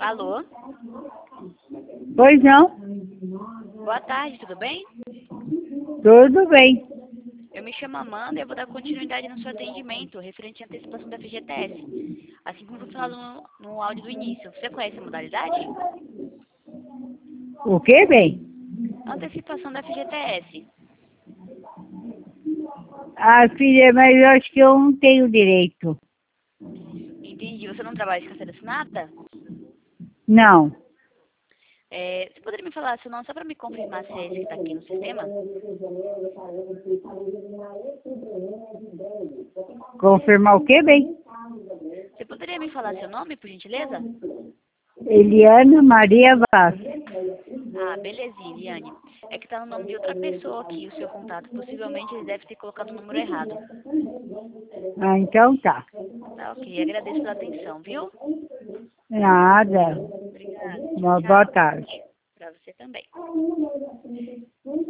Alô? Pois não? Boa tarde, tudo bem? Tudo bem. Eu me chamo Amanda e eu vou dar continuidade no seu atendimento referente à antecipação da FGTS. Assim como foi falado no áudio do início. Você conhece a modalidade? O que, bem? Antecipação da FGTS. Ah, filha, mas eu acho que eu não tenho direito. Entendi. Você não trabalha de carteira assinada? Não. Você poderia me falar seu nome só para me confirmar se é esse que está aqui no sistema? Confirmar o que, bem? Você poderia me falar seu nome, por gentileza? Eliana Maria Vaz. Ah, belezinha, Eliane. É que tá no nome de outra pessoa aqui, o seu contato. Possivelmente ele deve ter colocado o número errado. Ah, então tá. Tá ok. Agradeço pela atenção, viu? Nada. Obrigada. Uma boa Tchau. tarde. Pra você também.